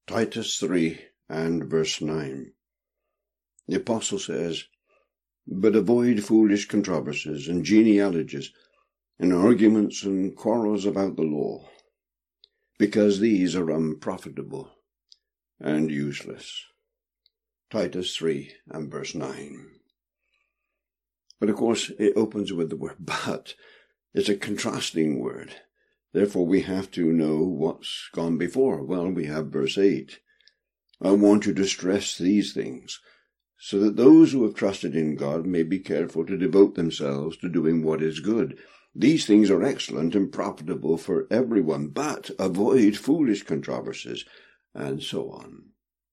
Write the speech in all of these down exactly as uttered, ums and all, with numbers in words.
Titus three and verse nine. The apostle says, "But avoid foolish controversies and genealogies, and arguments and quarrels about the law, because these are unprofitable and useless." Titus three and verse nine. But of course it opens with the word but. It's a contrasting word. Therefore we have to know what's gone before. Well, we have verse eight. "I want you to stress these things, so that those who have trusted in God may be careful to devote themselves to doing what is good. These things are excellent and profitable for everyone, but avoid foolish controversies," and so on.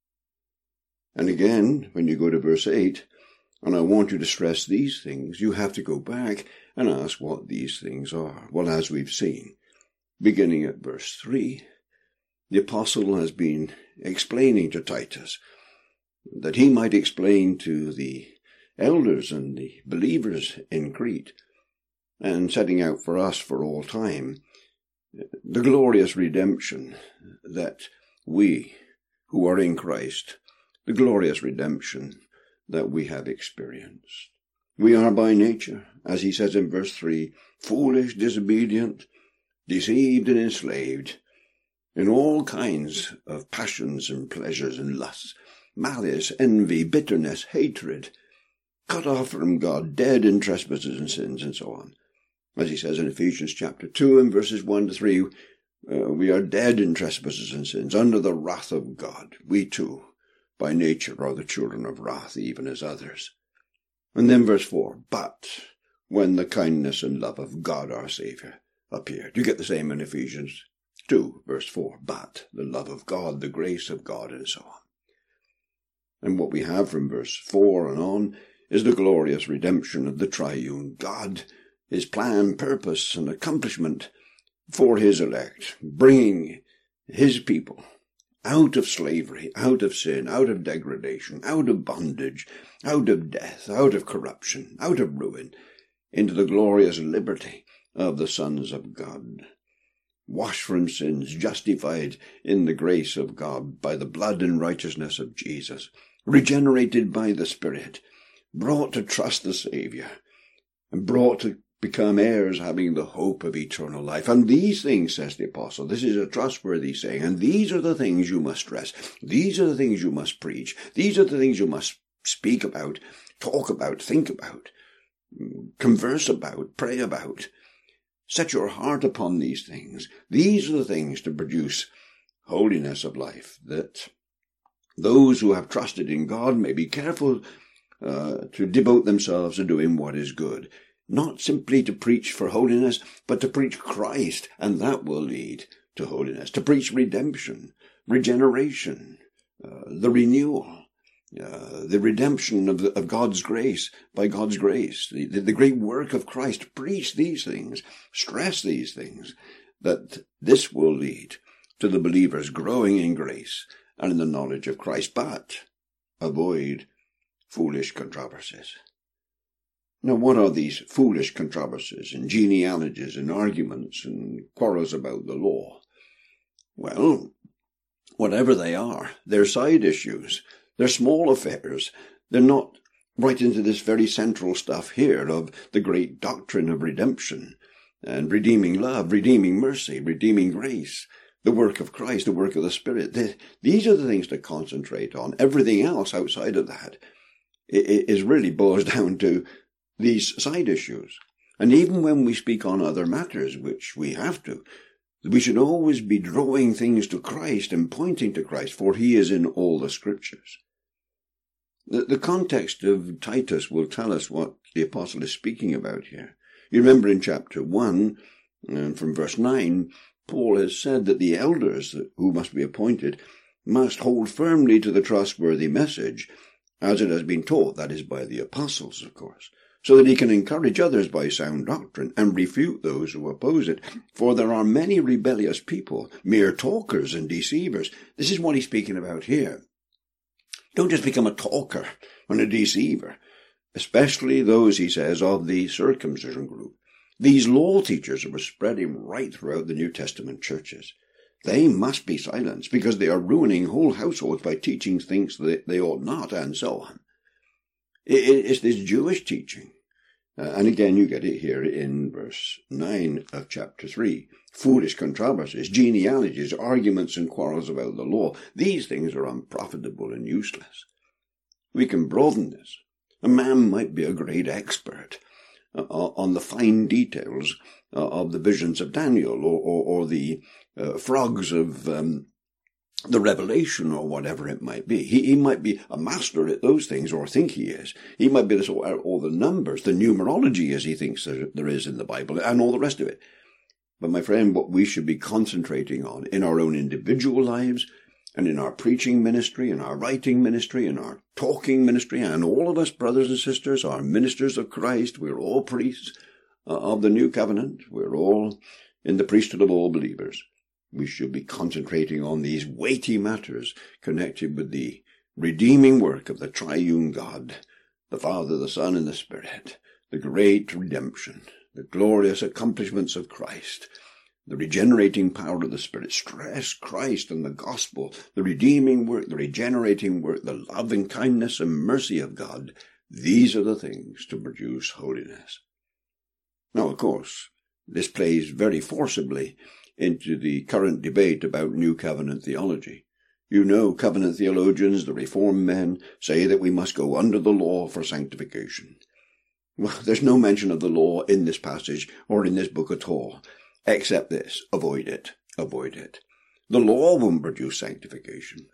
And again, when you go to verse eight, "And I want you to stress these things," you have to go back and ask what these things are. Well, as we've seen, beginning at verse three, the apostle has been explaining to Titus that he might explain to the elders and the believers in Crete, and setting out for us for all time, the glorious redemption that we who are in Christ, the glorious redemption that we have experienced. We are by nature, as he says in verse three, foolish, disobedient, deceived and enslaved in all kinds of passions and pleasures and lusts, malice, envy, bitterness, hatred, cut off from God, dead in trespasses and sins, and so on. As he says in Ephesians chapter two and verses one to three, uh, we are dead in trespasses and sins, under the wrath of God. We too, by nature, are the children of wrath, even as others. And then verse four, "But when the kindness and love of God our Saviour appeared." You get the same in Ephesians two, verse four, "But the love of God, the grace of God," and so on. And what we have from verse four and on is the glorious redemption of the triune God, his plan, purpose, and accomplishment for his elect, bringing his people out of slavery, out of sin, out of degradation, out of bondage, out of death, out of corruption, out of ruin, into the glorious liberty of the sons of God. Washed from sins, justified in the grace of God by the blood and righteousness of Jesus, regenerated by the Spirit, brought to trust the Saviour, and brought to become heirs, having the hope of eternal life. And these things, says the apostle, this is a trustworthy saying, and these are the things you must stress. These are the things you must preach. These are the things you must speak about, talk about, think about, converse about, pray about. Set your heart upon these things. These are the things to produce holiness of life, that those who have trusted in God may be careful uh, to devote themselves to doing what is good. Not simply to preach for holiness, but to preach Christ, and that will lead to holiness. To preach redemption, regeneration, uh, the renewal, uh, the redemption of, the, of God's grace, by God's grace, the, the, the great work of Christ. Preach these things, stress these things, that this will lead to the believers growing in grace and in the knowledge of Christ. But avoid foolish controversies. Now, what are these foolish controversies and genealogies and arguments and quarrels about the law? Well, whatever they are, they're side issues. They're small affairs. They're not right into this very central stuff here of the great doctrine of redemption and redeeming love, redeeming mercy, redeeming grace, the work of Christ, the work of the Spirit. These are the things to concentrate on. Everything else outside of that is really boils down to these side issues. And even when we speak on other matters, which we have to, we should always be drawing things to Christ and pointing to Christ, for he is in all the scriptures. The, the context of Titus will tell us what the apostle is speaking about here. You remember in chapter one, and from verse nine, Paul has said that the elders who must be appointed must hold firmly to the trustworthy message, as it has been taught, that is by the apostles, of course, so that he can encourage others by sound doctrine and refute those who oppose it. For there are many rebellious people, mere talkers and deceivers. This is what he's speaking about here. Don't just become a talker and a deceiver, especially those, he says, of the circumcision group. These law teachers were spreading right throughout the New Testament churches. They must be silenced because they are ruining whole households by teaching things that they ought not, and so on. It's this Jewish teaching. Uh, and again, you get it here in verse nine of chapter three. Foolish controversies, genealogies, arguments and quarrels about the law. These things are unprofitable and useless. We can broaden this. A man might be a great expert uh, on the fine details uh, of the visions of Daniel, or, or, or the uh, frogs of um, the Revelation, or whatever it might be. He, he might be a master at those things, or think he is. He might be this, all the numbers, the numerology, as he thinks there, there is in the Bible, and all the rest of it. But my friend, what we should be concentrating on in our own individual lives, and in our preaching ministry, in our writing ministry, in our talking ministry, and all of us brothers and sisters are ministers of Christ. We're all priests uh, of the new covenant. We're all in the priesthood of all believers. We should be concentrating on these weighty matters connected with the redeeming work of the triune God, the Father, the Son, and the Spirit, the great redemption, the glorious accomplishments of Christ, the regenerating power of the Spirit. Stress Christ and the gospel, the redeeming work, the regenerating work, the loving kindness and mercy of God. These are the things to produce holiness. Now, of course, this plays very forcibly into the current debate about New Covenant theology. You know, covenant theologians, the Reformed men, say that we must go under the law for sanctification. Well, there's no mention of the law in this passage or in this book at all, except this: avoid it, avoid it. The law won't produce sanctification.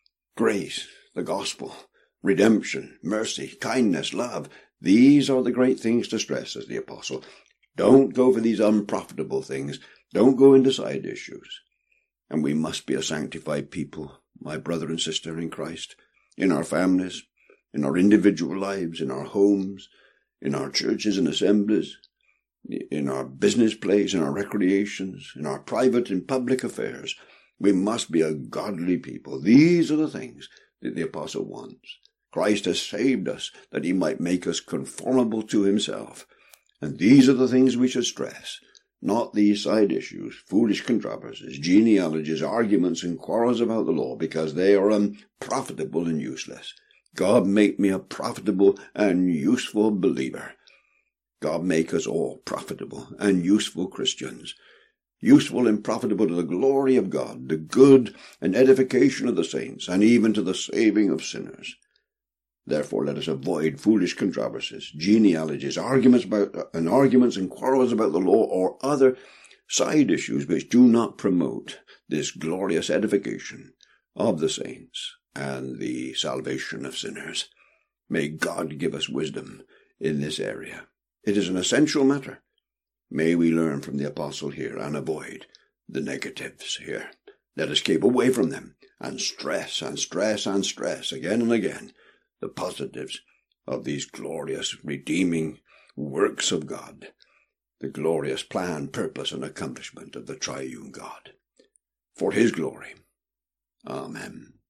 Grace, the gospel, redemption, mercy, kindness, love, these are the great things to stress, says the apostle. Don't go for these unprofitable things. Don't go into side issues. And we must be a sanctified people, my brother and sister in Christ, in our families, in our individual lives, in our homes, in our churches and assemblies, in our business place, in our recreations, in our private and public affairs. We must be a godly people. These are the things that the apostle wants. Christ has saved us that he might make us conformable to himself. And these are the things we should stress, not these side issues, foolish controversies, genealogies, arguments, and quarrels about the law, because they are unprofitable and useless. God make me a profitable and useful believer. God make us all profitable and useful Christians, useful and profitable to the glory of God, the good and edification of the saints, and even to the saving of sinners. Therefore, let us avoid foolish controversies, genealogies, arguments about and arguments and quarrels about the law, or other side issues which do not promote this glorious edification of the saints and the salvation of sinners. May God give us wisdom in this area. It is an essential matter. May we learn from the apostle here and avoid the negatives here. Let us keep away from them and stress and stress and stress again and again the positives of these glorious redeeming works of God, the glorious plan, purpose, and accomplishment of the triune God. For his glory. Amen.